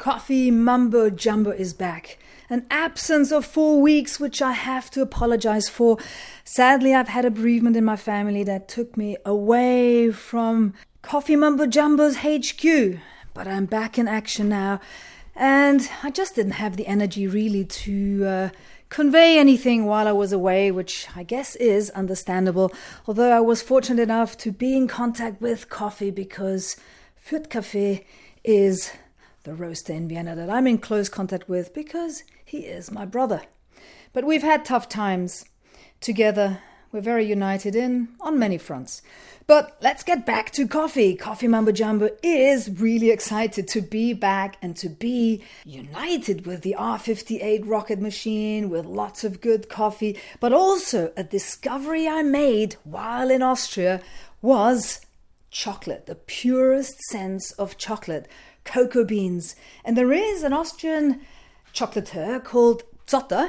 Coffee Mumbo Jumbo is back. An absence of 4 weeks, which I have to apologize for. Sadly, I've had a bereavement in my family that took me away from Coffee Mumbo Jumbo's HQ. But I'm back in action now. And I just didn't have the energy really to convey anything while I was away, which I guess is understandable. Although I was fortunate enough to be in contact with coffee because Fürth Café is the roaster in Vienna that I'm in close contact with because he is my brother. But we've had tough times together. We're very united on many fronts. But let's get back to coffee. Coffee Mumbo Jumbo is really excited to be back and to be united with the R58 rocket machine with lots of good coffee. But also a discovery I made while in Austria was chocolate, the purest sense of chocolate, cocoa beans. And there is an Austrian chocolatier called Zotter,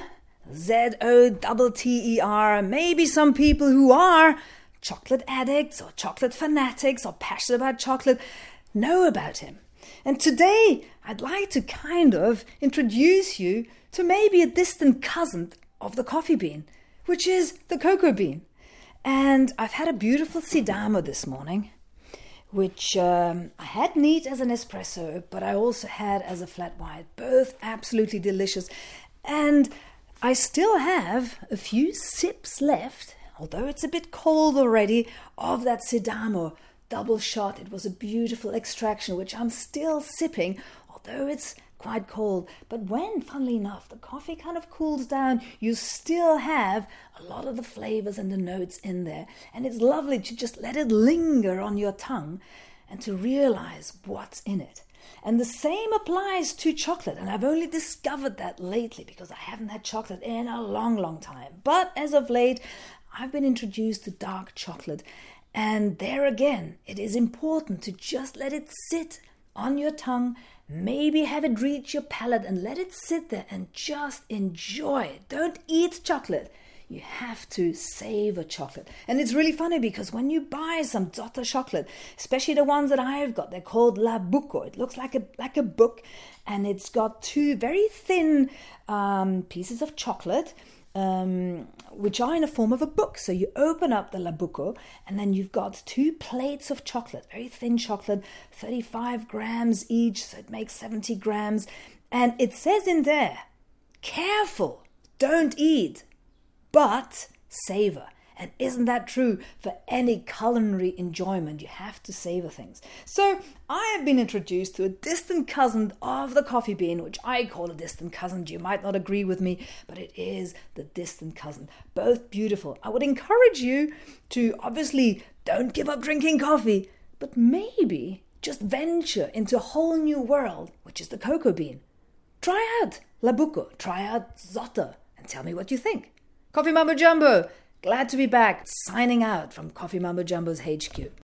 Zotter. Maybe some people who are chocolate addicts or chocolate fanatics or passionate about chocolate know about him. And today I'd like to kind of introduce you to maybe a distant cousin of the coffee bean, which is the cocoa bean. And I've had a beautiful Sidamo this morning, which I had neat as an espresso, but I also had as a flat white. Both absolutely delicious. And I still have a few sips left, although it's a bit cold already, of that Sidamo double shot. It was a beautiful extraction, which I'm still sipping, although it's quite cold. But when, funnily enough, the coffee kind of cools down, you still have a lot of the flavors and the notes in there. And it's lovely to just let it linger on your tongue and to realize what's in it. And the same applies to chocolate. And I've only discovered that lately because I haven't had chocolate in a long, long time. But as of late, I've been introduced to dark chocolate. And there again, it is important to just let it sit on your tongue. Maybe have it reach your palate and let it sit there and just enjoy it. Don't eat chocolate. You have to savor chocolate. And it's really funny because when you buy some Zotter chocolate, especially the ones that I've got, they're called La Bucco. It looks like a book, and it's got two very thin pieces of chocolate, which are in the form of a book. So you open up the La Bucco, and then you've got 2 plates of chocolate, very thin chocolate, 35 grams each, so it makes 70 grams. And it says in there, careful, don't eat, but savor. And isn't that true for any culinary enjoyment? You have to savor things. So I have been introduced to a distant cousin of the coffee bean, which I call a distant cousin. You might not agree with me, but it is the distant cousin. Both beautiful. I would encourage you to obviously don't give up drinking coffee, but maybe just venture into a whole new world, which is the cocoa bean. Try out La Bucco, try out Zotter, and tell me what you think. Coffee Mumbo Jumbo, glad to be back, signing out from Coffee Mumbo Jumbo's HQ.